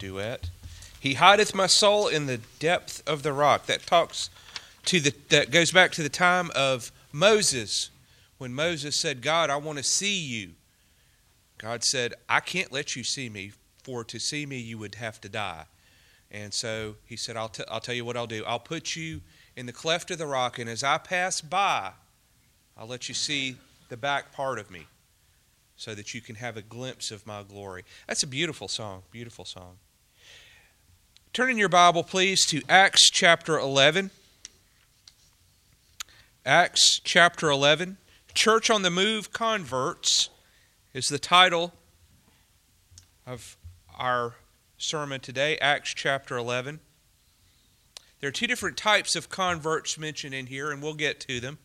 duet. He hideth my soul in the depth of the rock. That goes back to the time of Moses, when Moses said, God, I want to see you. God said, I can't let you see me, for to see me you would have to die. And so he said, I'll tell you what I'll do. I'll put you in the cleft of the rock, and as I pass by, I'll let you see the back part of me, so that you can have a glimpse of my glory. That's a beautiful song, beautiful song. Turn in your Bible, please, to Acts chapter 11. Acts chapter 11. Church on the Move Converts is the title of our sermon today, Acts chapter 11. There are two different types of converts mentioned in here, and we'll get to them.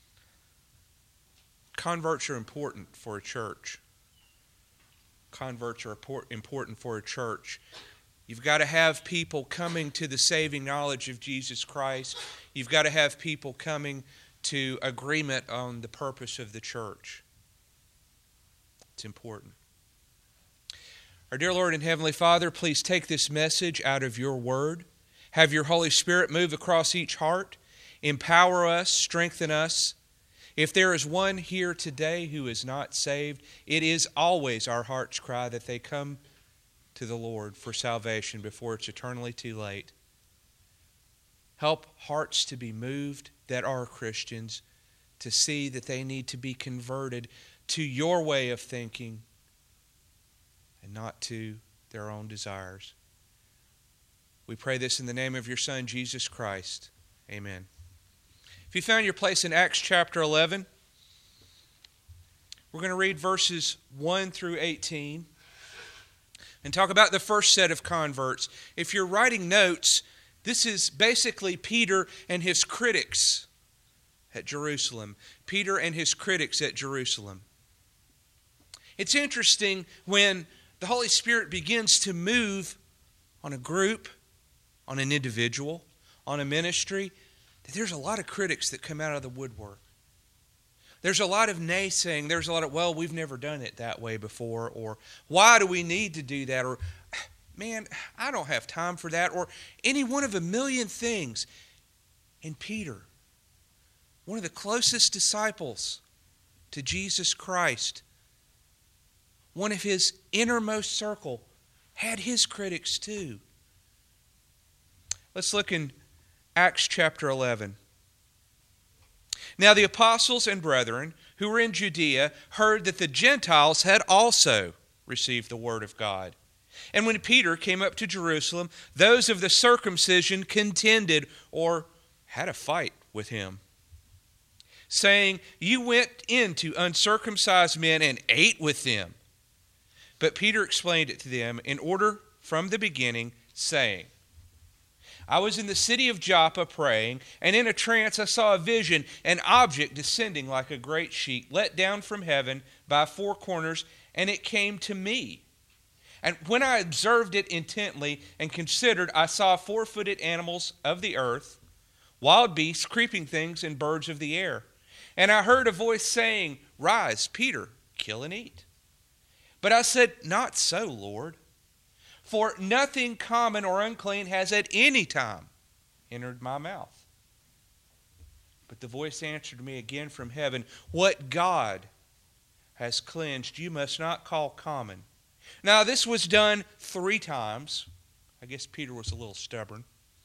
Converts are important for a church. Converts are important for a church. You've got to have people coming to the saving knowledge of Jesus Christ. You've got to have people coming to agreement on the purpose of the church. It's important. Our dear Lord and Heavenly Father, please take this message out of your word. Have your Holy Spirit move across each heart. Empower us, strengthen us. If there is one here today who is not saved, it is always our heart's cry that they come to the Lord for salvation before it's eternally too late. Help hearts to be moved that are Christians to see that they need to be converted to your way of thinking and not to their own desires. We pray this in the name of your Son, Jesus Christ. Amen. If you found your place in Acts chapter 11, we're going to read verses 1 through 18 and talk about the first set of converts. If you're writing notes, this is basically Peter and his critics at Jerusalem. Peter and his critics at Jerusalem. It's interesting when the Holy Spirit begins to move on a group, on an individual, on a ministry, that there's a lot of critics that come out of the woodwork. There's a lot of naysaying. There's a lot of, well, we've never done it that way before, or why do we need to do that, or man, I don't have time for that, or any one of a million things. And Peter, one of the closest disciples to Jesus Christ, one of his innermost circle, had his critics too. Let's look in Acts chapter 11. Now the apostles and brethren who were in Judea heard that the Gentiles had also received the word of God. And when Peter came up to Jerusalem, those of the circumcision contended or had a fight with him, saying, You went in to uncircumcised men and ate with them. But Peter explained it to them in order from the beginning, saying, I was in the city of Joppa praying, and in a trance I saw a vision, an object descending like a great sheet, let down from heaven by four corners, and it came to me. And when I observed it intently and considered, I saw four-footed animals of the earth, wild beasts, creeping things, and birds of the air. And I heard a voice saying, Rise, Peter, kill and eat. But I said, Not so, Lord. For nothing common or unclean has at any time entered my mouth. But the voice answered me again from heaven, What God has cleansed, you must not call common. Now this was done 3 times. I guess Peter was a little stubborn.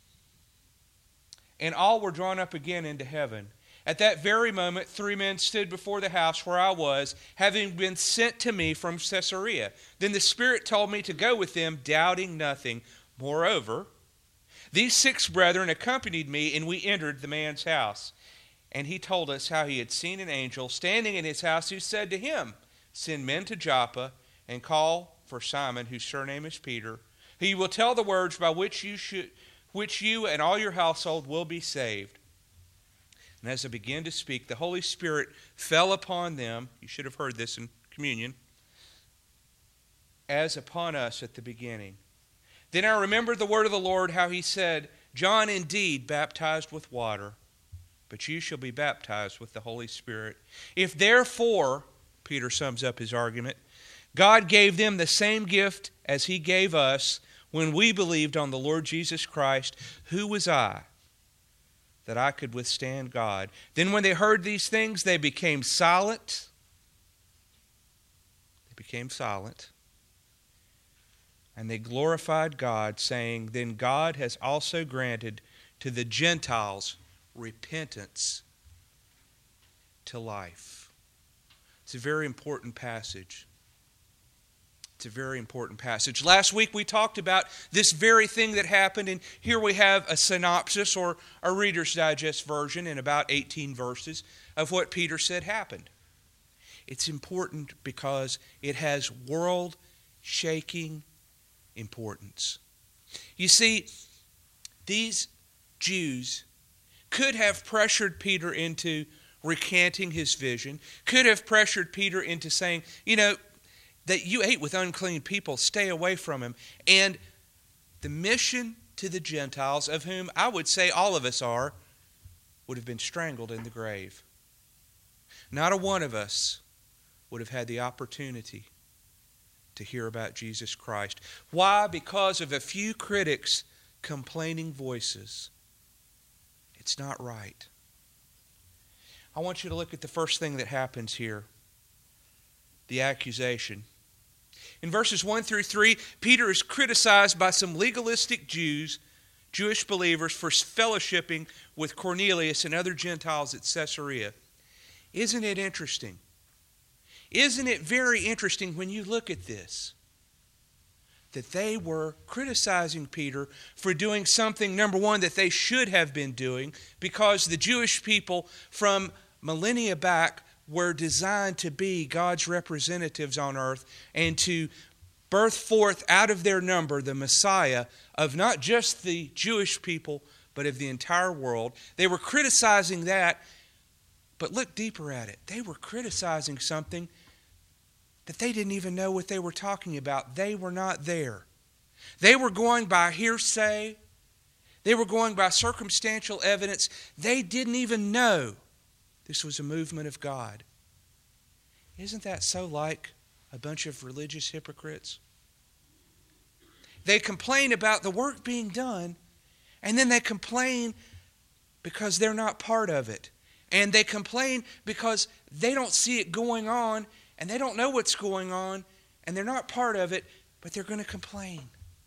And all were drawn up again into heaven. At that very moment, 3 men stood before the house where I was, having been sent to me from Caesarea. Then the Spirit told me to go with them, doubting nothing. Moreover, these 6 brethren accompanied me, and we entered the man's house. And he told us how he had seen an angel standing in his house, who said to him, Send men to Joppa, and call for Simon, whose surname is Peter. He will tell the words by which you and all your household will be saved. And as I began to speak, the Holy Spirit fell upon them. You should have heard this in communion. As upon us at the beginning. Then I remembered the word of the Lord, how he said, John indeed baptized with water, but you shall be baptized with the Holy Spirit. If therefore, Peter sums up his argument, God gave them the same gift as he gave us, When we believed on the Lord Jesus Christ, who was I that I could withstand God? Then when they heard these things, they became silent. They became silent. And they glorified God, saying, Then God has also granted to the Gentiles repentance to life. It's a very important passage. It's a very important passage. Last week we talked about this very thing that happened, and here we have a synopsis or a Reader's Digest version in about 18 verses of what Peter said happened. It's important because it has world-shaking importance. You see, these Jews could have pressured Peter into recanting his vision, could have pressured Peter into saying, that you ate with unclean people, stay away from him. And the mission to the Gentiles, of whom I would say all of us are, would have been strangled in the grave. Not a one of us would have had the opportunity to hear about Jesus Christ. Why? Because of a few critics' complaining voices. It's not right. I want you to look at the first thing that happens here, the accusation. In verses 1 through 3, Peter is criticized by some legalistic Jews, Jewish believers, for fellowshipping with Cornelius and other Gentiles at Caesarea. Isn't it interesting? Isn't it very interesting when you look at this? That they were criticizing Peter for doing something, number one, that they should have been doing, because the Jewish people from millennia back were designed to be God's representatives on earth and to birth forth out of their number the Messiah of not just the Jewish people, but of the entire world. They were criticizing that, but look deeper at it. They were criticizing something that they didn't even know what they were talking about. They were not there. They were going by hearsay. They were going by circumstantial evidence. They didn't even know this was a movement of God. Isn't that so like a bunch of religious hypocrites? They complain about the work being done, and then they complain because they're not part of it. And they complain because they don't see it going on, and they don't know what's going on, and they're not part of it, but they're going to complain.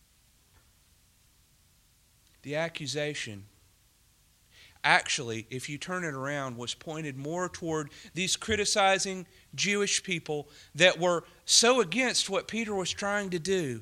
The accusation, actually, if you turn it around, was pointed more toward these criticizing Jewish people that were so against what Peter was trying to do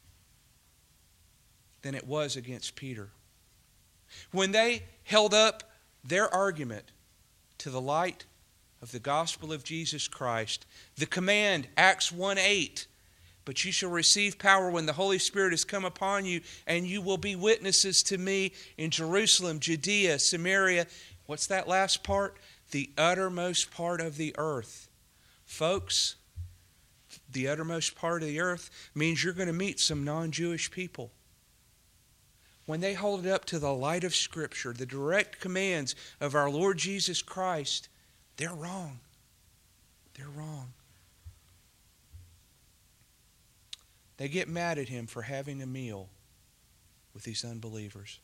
than it was against Peter. When they held up their argument to the light of the gospel of Jesus Christ, the command, Acts 1:8, but you shall receive power when the Holy Spirit has come upon you, and you will be witnesses to me in Jerusalem, Judea, Samaria. What's that last part? The uttermost part of the earth. Folks, the uttermost part of the earth means you're going to meet some non-Jewish people. When they hold it up to the light of Scripture, the direct commands of our Lord Jesus Christ, they're wrong. They're wrong. They get mad at him for having a meal with these unbelievers.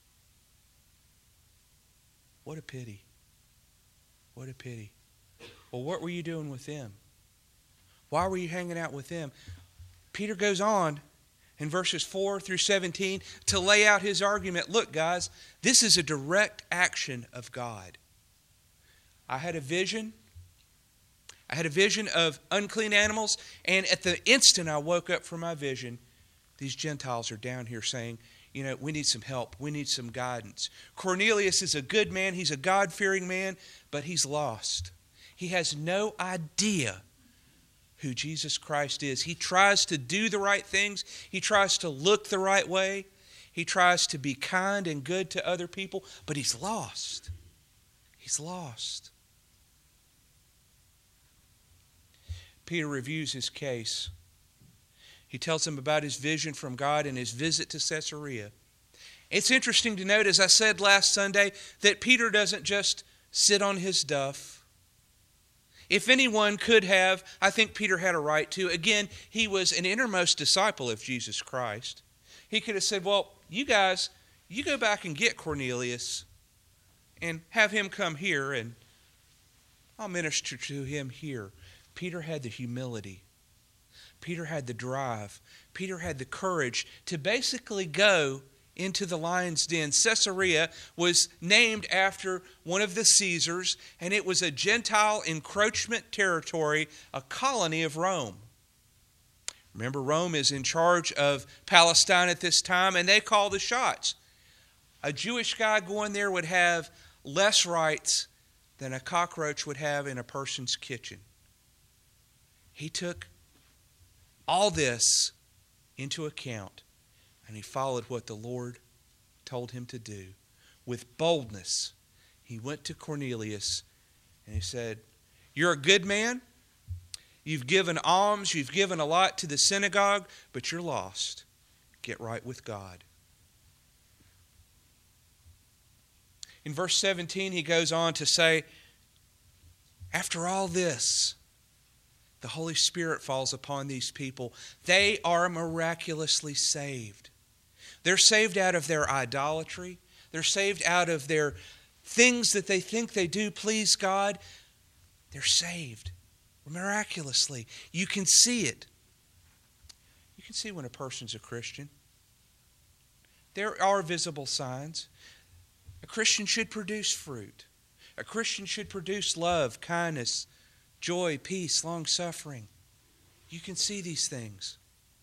What a pity. What a pity. Well, what were you doing with them? Why were you hanging out with them? Peter goes on in verses 4 through 17 to lay out his argument. Look, guys, this is a direct action of God. I had a vision. I had a vision of unclean animals, and at the instant I woke up from my vision, these Gentiles are down here saying, we need some help. We need some guidance. Cornelius is a good man. He's a God-fearing man, but he's lost. He has no idea who Jesus Christ is. He tries to do the right things. He tries to look the right way. He tries to be kind and good to other people, but he's lost. He's lost. Peter reviews his case. He tells them about his vision from God and his visit to Caesarea. It's interesting to note, as I said last Sunday, that Peter doesn't just sit on his duff. If anyone could have, I think Peter had a right to. Again, he was an innermost disciple of Jesus Christ. He could have said, well, you guys, you go back and get Cornelius and have him come here and I'll minister to him here. Peter had the humility. Peter had the drive. Peter had the courage to basically go into the lion's den. Caesarea was named after one of the Caesars, and it was a Gentile encroachment territory, a colony of Rome. Remember, Rome is in charge of Palestine at this time, and they call the shots. A Jewish guy going there would have less rights than a cockroach would have in a person's kitchen. He took all this into account, and he followed what the Lord told him to do. With boldness, he went to Cornelius and he said, "You're a good man. You've given alms. You've given a lot to the synagogue, but you're lost. Get right with God." In verse 17, he goes on to say, after all this, the Holy Spirit falls upon these people. They are miraculously saved. They're saved out of their idolatry. They're saved out of their things that they think they do please God. They're saved miraculously. You can see it. You can see when a person's a Christian. There are visible signs. A Christian should produce fruit. A Christian should produce love, kindness, joy, peace, long-suffering. You can see these things.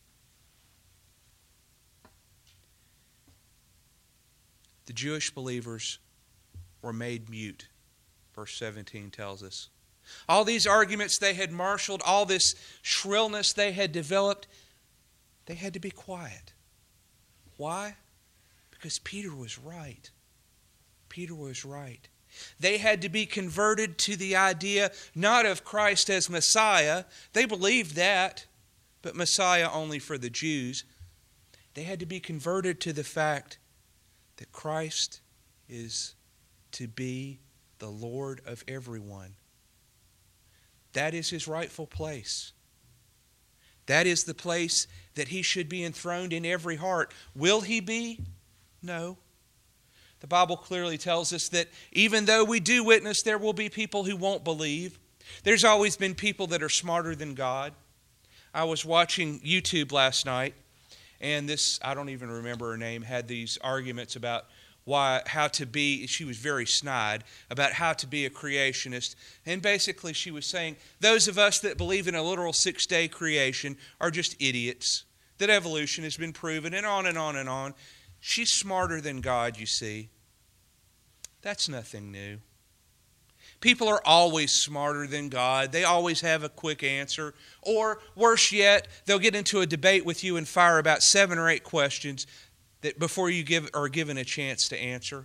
The Jewish believers were made mute, verse 17 tells us. All these arguments they had marshaled, all this shrillness they had developed, they had to be quiet. Why? Because Peter was right. Peter was right. They had to be converted to the idea not of Christ as Messiah. They believed that, but Messiah only for the Jews. They had to be converted to the fact that Christ is to be the Lord of everyone. That is his rightful place. That is the place that he should be enthroned in every heart. Will he be? No. The Bible clearly tells us that even though we do witness, there will be people who won't believe. There's always been people that are smarter than God. I was watching YouTube last night, and this, I don't even remember her name, had these arguments about how to be, she was very snide, about how to be a creationist. And basically she was saying, those of us that believe in a literal 6-day creation are just idiots, that evolution has been proven, and on and on and on. She's smarter than God, you see. That's nothing new. People are always smarter than God. They always have a quick answer. Or, worse yet, they'll get into a debate with you and fire about 7 or 8 questions that before you are given a chance to answer.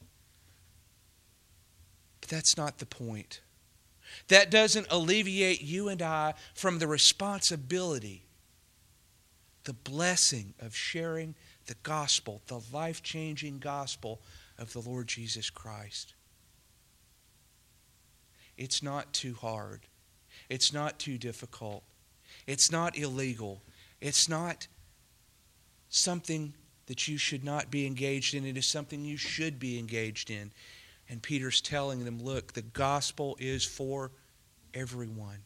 But that's not the point. That doesn't alleviate you and I from the responsibility, the blessing of sharing the gospel, the life-changing gospel of the Lord Jesus Christ. It's not too hard. It's not too difficult. It's not illegal. It's not something that you should not be engaged in. It is something you should be engaged in. And Peter's telling them, look, the gospel is for everyone.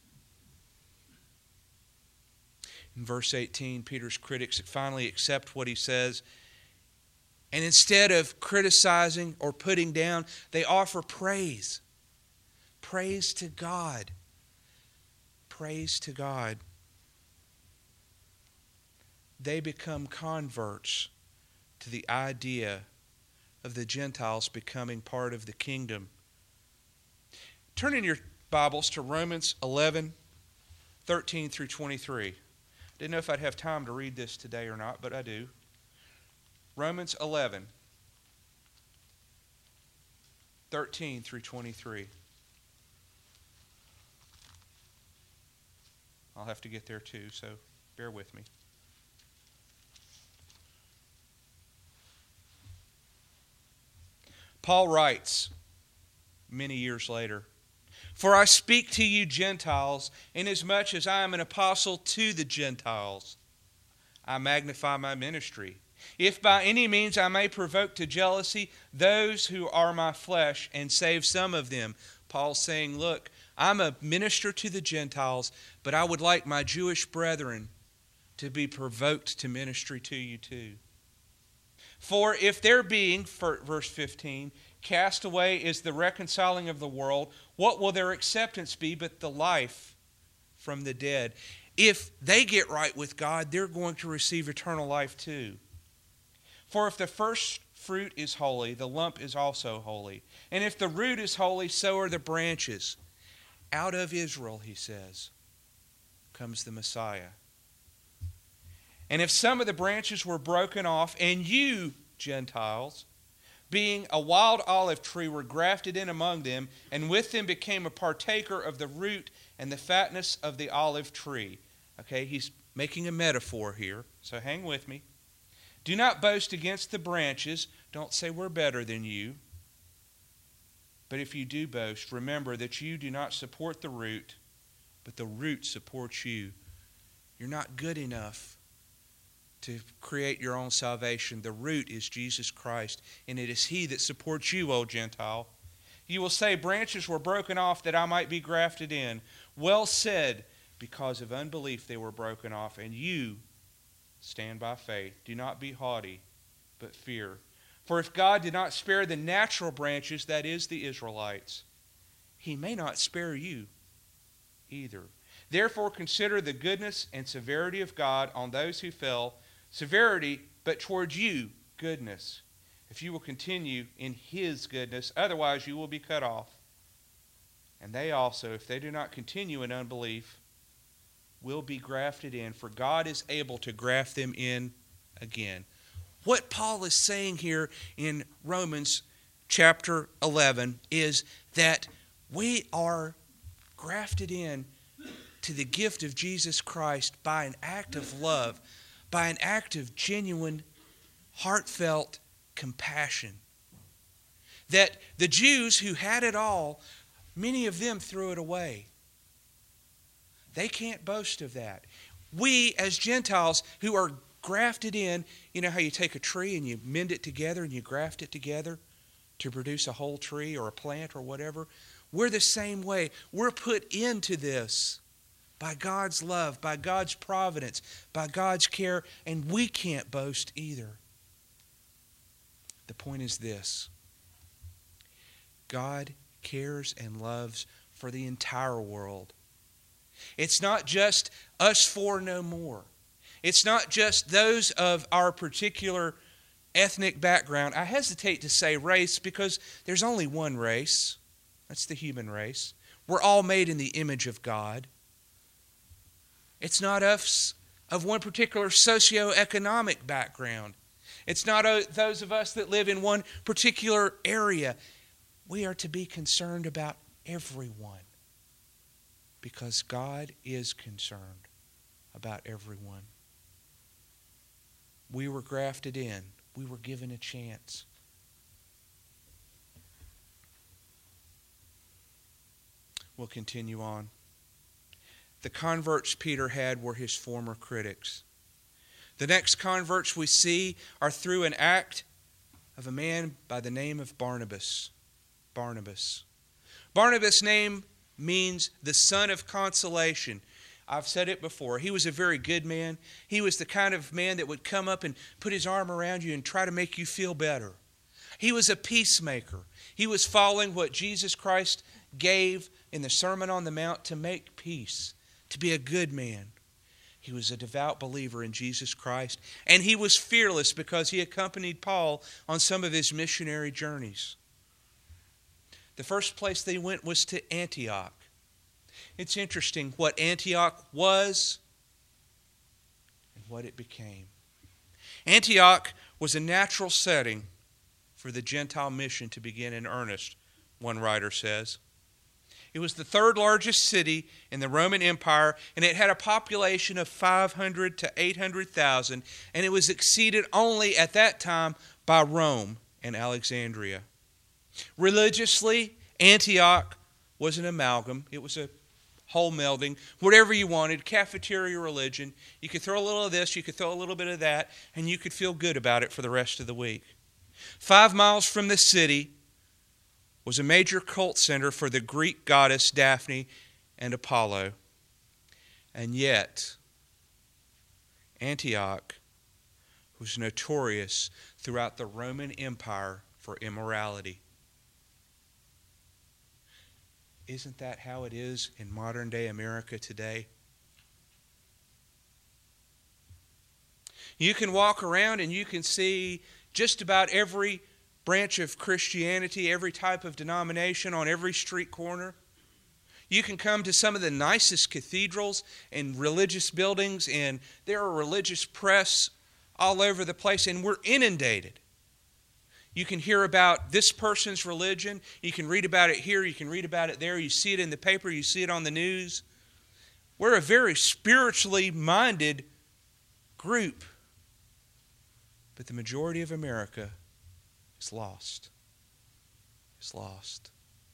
In verse 18, Peter's critics finally accept what he says. And instead of criticizing or putting down, they offer praise. Praise to God. Praise to God. They become converts to the idea of the Gentiles becoming part of the kingdom. Turn in your Bibles to Romans 11, 13 through 23. Didn't know if I'd have time to read this today or not, but I do. Romans 11, 13 through 23. I'll have to get there too, so bear with me. Paul writes, many years later, "For I speak to you Gentiles, inasmuch as I am an apostle to the Gentiles. I magnify my ministry. If by any means I may provoke to jealousy those who are my flesh and save some of them. Paul's saying, look, I'm a minister to the Gentiles, but I would like my Jewish brethren to be provoked to ministry to you too. For if their being, verse 15, cast away is the reconciling of the world, what will their acceptance be but the life from the dead? If they get right with God, they're going to receive eternal life too. For if the first fruit is holy, the lump is also holy. And if the root is holy, so are the branches. Out of Israel, he says, comes the Messiah. And if some of the branches were broken off, and you, Gentiles, being a wild olive tree, were grafted in among them, and with them became a partaker of the root and the fatness of the olive tree. Okay, he's making a metaphor here, so hang with me. Do not boast against the branches. Don't say we're better than you. But if you do boast, remember that you do not support the root, but the root supports you. You're not good enough to create your own salvation. The root is Jesus Christ, and it is He that supports you, O Gentile. You will say, branches were broken off that I might be grafted in. Well said, because of unbelief they were broken off, and you stand by faith. Do not be haughty, but fear. For if God did not spare the natural branches, that is, the Israelites, He may not spare you either. Therefore consider the goodness and severity of God on those who fell. Severity, but towards you, goodness. If you will continue in His goodness, otherwise you will be cut off. And they also, if they do not continue in unbelief, will be grafted in, for God is able to graft them in again. What Paul is saying here in Romans chapter 11 is that we are grafted in to the gift of Jesus Christ by an act of love, by an act of genuine, heartfelt compassion. That the Jews who had it all, many of them threw it away. They can't boast of that. We, as Gentiles who are grafted in, you know how you take a tree and you mend it together and you graft it together to produce a whole tree or a plant or whatever? We're the same way. We're put into this by God's love, by God's providence, by God's care, and we can't boast either. The point is this: God cares and loves for the entire world. It's not just us four no more. It's not just those of our particular ethnic background. I hesitate to say race because there's only one race. That's the human race. We're all made in the image of God. It's not us of one particular socioeconomic background. It's not those of us that live in one particular area. We are to be concerned about everyone because God is concerned about everyone. We were grafted in. We were given a chance. We'll continue on. The converts Peter had were his former critics. The next converts we see are through an act of a man by the name of Barnabas. Barnabas' name means the son of consolation. I've said it before. He was a very good man. He was the kind of man that would come up and put his arm around you and try to make you feel better. He was a peacemaker. He was following what Jesus Christ gave in the Sermon on the Mount to make peace, to be a good man. He was a devout believer in Jesus Christ, and he was fearless because he accompanied Paul on some of his missionary journeys. The first place they went was to Antioch. It's interesting what Antioch was and what it became. Antioch was a natural setting for the Gentile mission to begin in earnest, one writer says. It was the third largest city in the Roman Empire, and it had a population of 500 to 800,000, and it was exceeded only at that time by Rome and Alexandria. Religiously, Antioch was an amalgam. It was a whole melding, whatever you wanted, cafeteria religion. You could throw a little of this, you could throw a little bit of that, and you could feel good about it for the rest of the week. 5 miles from the city was a major cult center for the Greek goddess Daphne and Apollo. And yet, Antioch was notorious throughout the Roman Empire for immorality. Isn't that how it is in modern day America today? You can walk around and you can see just about every branch of Christianity, every type of denomination on every street corner. You can come to some of the nicest cathedrals and religious buildings, and there are religious press all over the place, and we're inundated. You can hear about this person's religion. You can read about it here. You can read about it there. You see it in the paper. You see it on the news. We're a very spiritually minded group. But the majority of America is lost. It's lost.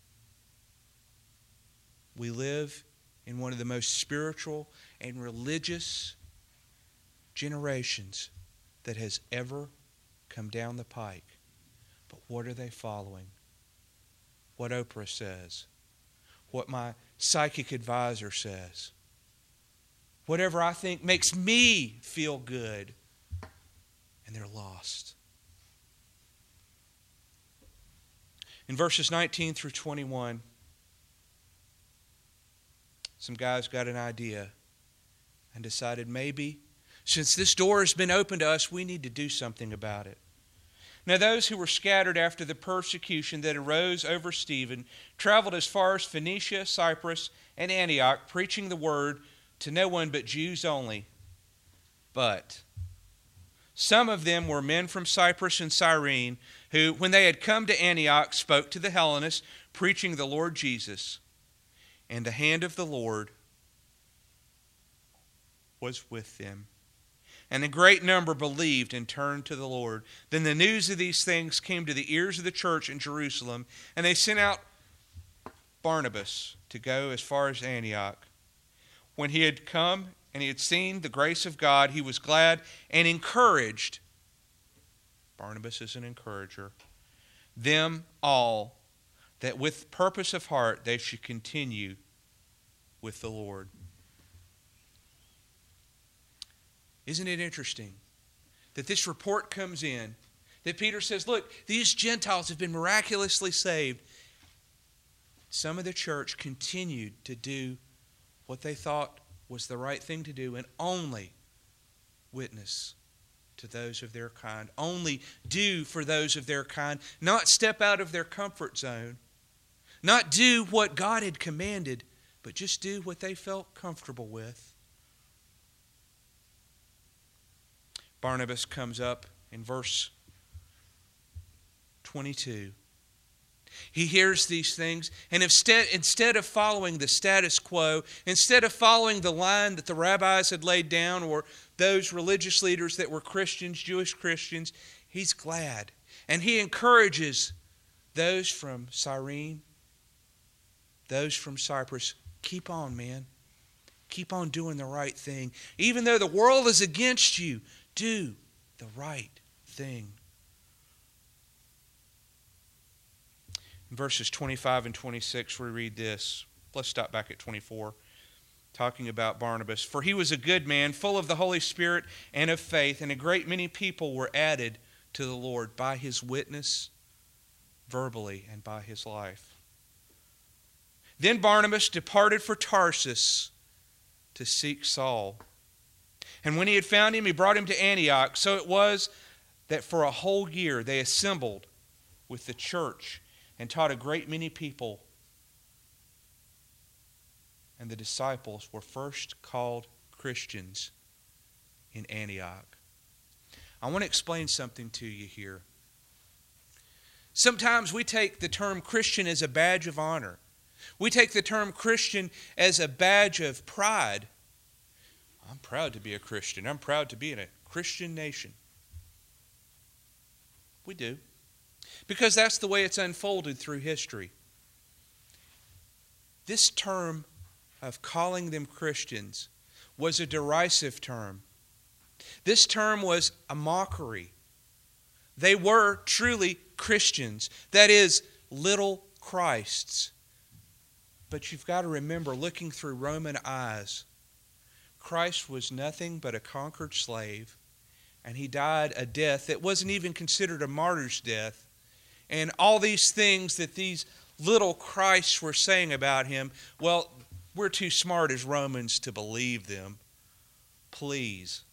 We live in one of the most spiritual and religious generations that has ever come down the pike. But what are they following? What Oprah says. What my psychic advisor says. Whatever I think makes me feel good. And they're lost. In verses 19 through 21, some guys got an idea and decided maybe, since this door has been opened to us, we need to do something about it. Now those who were scattered after the persecution that arose over Stephen traveled as far as Phoenicia, Cyprus, and Antioch, preaching the word to no one but Jews only. But some of them were men from Cyprus and Cyrene, who, when they had come to Antioch, spoke to the Hellenists, preaching the Lord Jesus. And the hand of the Lord was with them. And a great number believed and turned to the Lord. Then the news of these things came to the ears of the church in Jerusalem, and they sent out Barnabas to go as far as Antioch. When he had come and he had seen the grace of God, he was glad and encouraged. Barnabas is an encourager. Them all, that with purpose of heart they should continue with the Lord. Isn't it interesting that this report comes in, that Peter says, look, these Gentiles have been miraculously saved. Some of the church continued to do what they thought was the right thing to do and only witness to those of their kind. Only do for those of their kind. Not step out of their comfort zone. Not do what God had commanded, but just do what they felt comfortable with. Barnabas comes up in verse 22. He hears these things, and instead of following the status quo, instead of following the line that the rabbis had laid down or those religious leaders that were Christians, Jewish Christians, he's glad. And he encourages those from Cyrene, those from Cyprus, keep on, man. Keep on doing the right thing. Even though the world is against you, do the right thing. In verses 25 and 26, we read this. Let's stop back at 24, talking about Barnabas. For he was a good man, full of the Holy Spirit and of faith, and a great many people were added to the Lord by his witness, verbally, and by his life. Then Barnabas departed for Tarsus to seek Saul. And when he had found him, he brought him to Antioch. So it was that for a whole year they assembled with the church and taught a great many people. And the disciples were first called Christians in Antioch. I want to explain something to you here. Sometimes we take the term Christian as a badge of honor. We take the term Christian as a badge of pride. I'm proud to be a Christian. I'm proud to be in a Christian nation. We do. Because that's the way it's unfolded through history. This term of calling them Christians was a derisive term. This term was a mockery. They were truly Christians, that is, little Christs. But you've got to remember, looking through Roman eyes, Christ was nothing but a conquered slave, and he died a death that wasn't even considered a martyr's death. And all these things that these little Christs were saying about him, well, we're too smart as Romans to believe them. Please.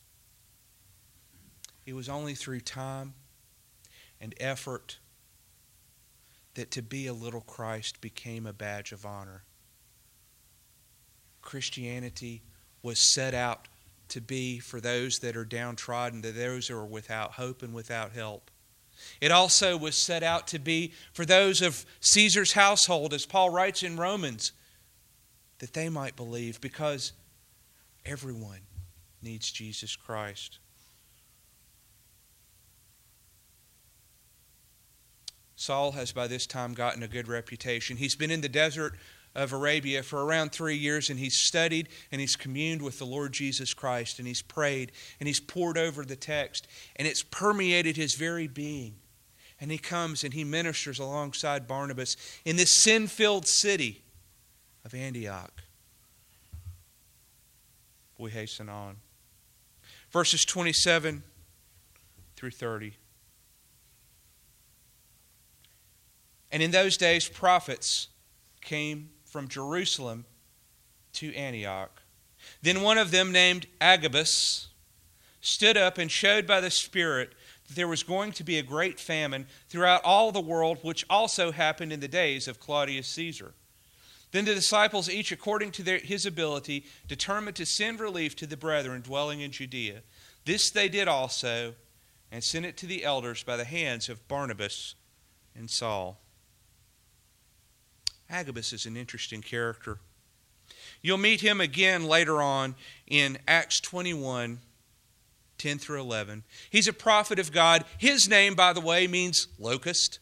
It was only through time and effort that to be a little Christ became a badge of honor. Christianity was set out to be for those that are downtrodden, to those who are without hope and without help. It also was set out to be for those of Caesar's household, as Paul writes in Romans, that they might believe, because everyone needs Jesus Christ. Saul has by this time gotten a good reputation. He's been in the desert of Arabia for around 3 years, and he's studied and he's communed with the Lord Jesus Christ, and he's prayed and he's pored over the text, and it's permeated his very being. And he comes and he ministers alongside Barnabas in this sin-filled city of Antioch. We hasten on. Verses 27 through 30. And in those days, prophets came from Jerusalem to Antioch. Then one of them, named Agabus, stood up and showed by the Spirit that there was going to be a great famine throughout all the world, which also happened in the days of Claudius Caesar. Then the disciples, each according to his ability, determined to send relief to the brethren dwelling in Judea. This they did also, and sent it to the elders by the hands of Barnabas and Saul. Agabus is an interesting character. You'll meet him again later on in Acts 21, 10 through 11. He's a prophet of God. His name, by the way, means locust.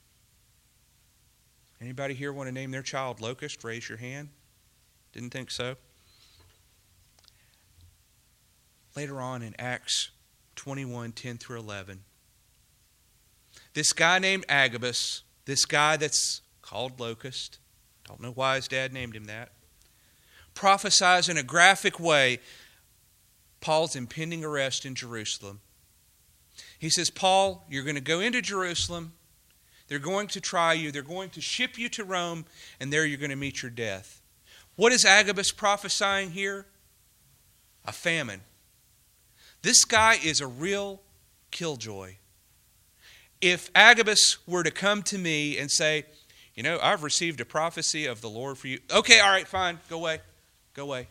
Anybody here want to name their child Locust? Raise your hand. Didn't think so. Later on in Acts 21, 10 through 11, this guy named Agabus, this guy that's called Locust, don't know why his dad named him that, prophesies in a graphic way Paul's impending arrest in Jerusalem. He says, Paul, you're going to go into Jerusalem. They're going to try you. They're going to ship you to Rome, and there you're going to meet your death. What is Agabus prophesying here? A famine. This guy is a real killjoy. If Agabus were to come to me and say, you know, I've received a prophecy of the Lord for you. Okay, all right, fine. Go away. Go away.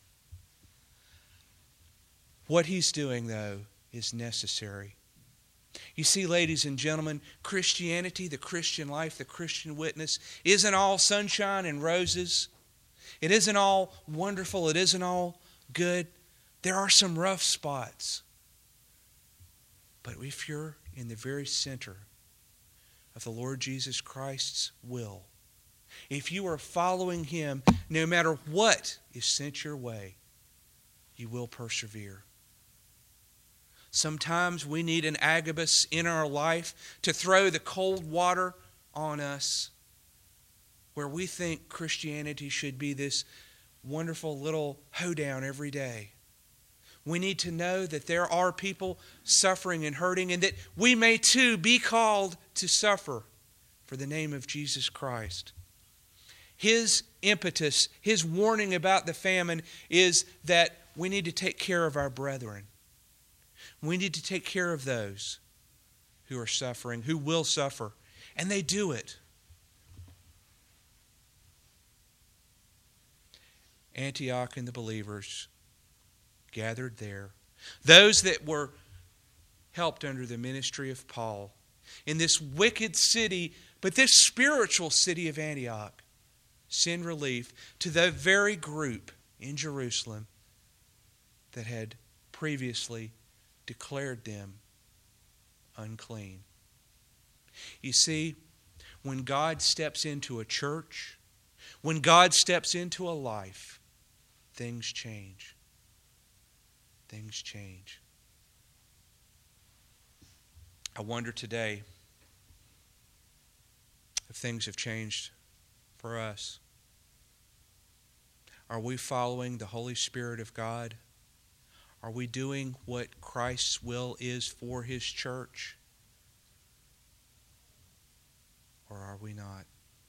What he's doing, though, is necessary. You see, ladies and gentlemen, Christianity, the Christian life, the Christian witness, isn't all sunshine and roses. It isn't all wonderful. It isn't all good. There are some rough spots. But if you're in the very center of the Lord Jesus Christ's will, if you are following Him, no matter what is sent your way, you will persevere. Sometimes we need an Agabus in our life to throw the cold water on us, where we think Christianity should be this wonderful little hoedown every day. We need to know that there are people suffering and hurting, and that we may too be called to suffer for the name of Jesus Christ. His impetus, his warning about the famine is that we need to take care of our brethren. We need to take care of those who are suffering, who will suffer, and they do it. Antioch and the believers gathered there, those that were helped under the ministry of Paul in this wicked city, but this spiritual city of Antioch, send relief to the very group in Jerusalem that had previously declared them unclean. You see, when God steps into a church, When God steps into a life, things change. Things change. I wonder today if things have changed for us. Are we following the Holy Spirit of God? Are we doing what Christ's will is for His church? Or are we not?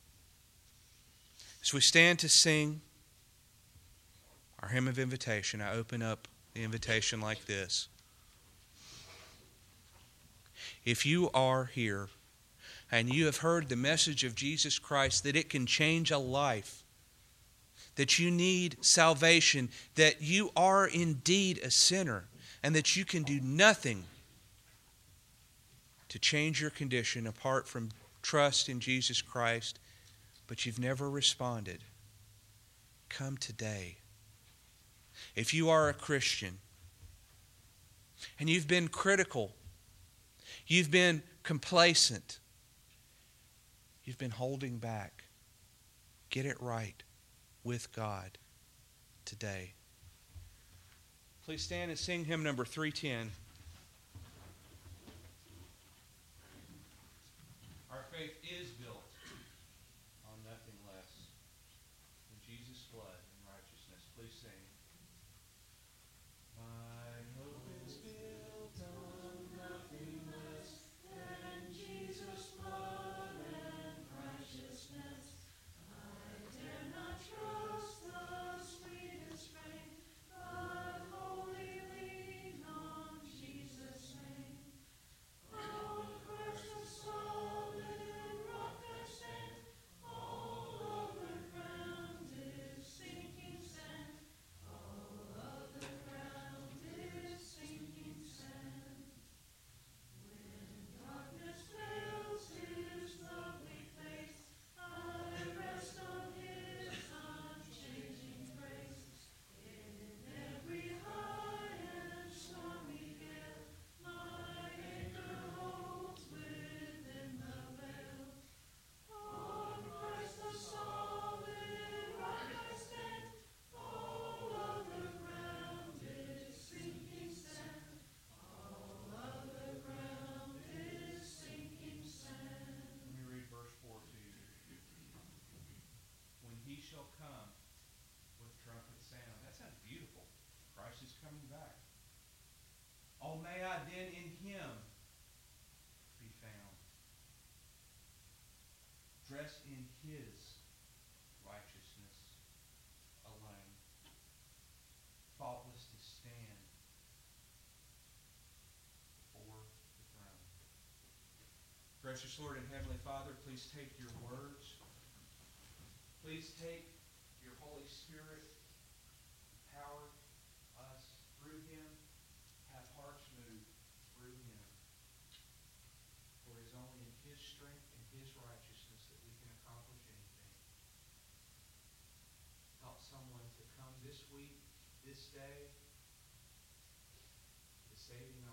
As we stand to sing our hymn of invitation, I open up the invitation like this. If you are here and you have heard the message of Jesus Christ, that it can change a life, that you need salvation, that you are indeed a sinner, and that you can do nothing to change your condition apart from trust in Jesus Christ, but you've never responded, come today. If you are a Christian and you've been critical, you've been complacent, you've been holding back, get it right with God today. Please stand and sing hymn number 310. Our faith is built on nothing less than Jesus' blood and righteousness. Please sing. My hope is built on nothing less than Jesus' blood and righteousness. I dare not trust the sweetest frame, but wholly lean on Jesus' name. On Christ the solid rock I stand, all other ground is sinking sand. All other ground is sinking sand. When darkness veils His lovely face, I rest on His unchanging grace. In every high and stormy gale, my anchor holds within the veil. On Christ the solid rock I stand, all other ground is sinking sand. All other ground is sinking sand. Let me read verse 4 to you. When He shall come with trumpet sound. That sounds beautiful. Christ is coming back. Oh, may I then in Him be found, dressed in His righteousness alone, faultless to stand before the throne. Gracious Lord and Heavenly Father, please take your words. Please take your Holy Spirit, empower us through Him, have hearts moved through Him. For it is only in His strength and His righteousness that we can accomplish anything. Help someone to come this week, this day, the saving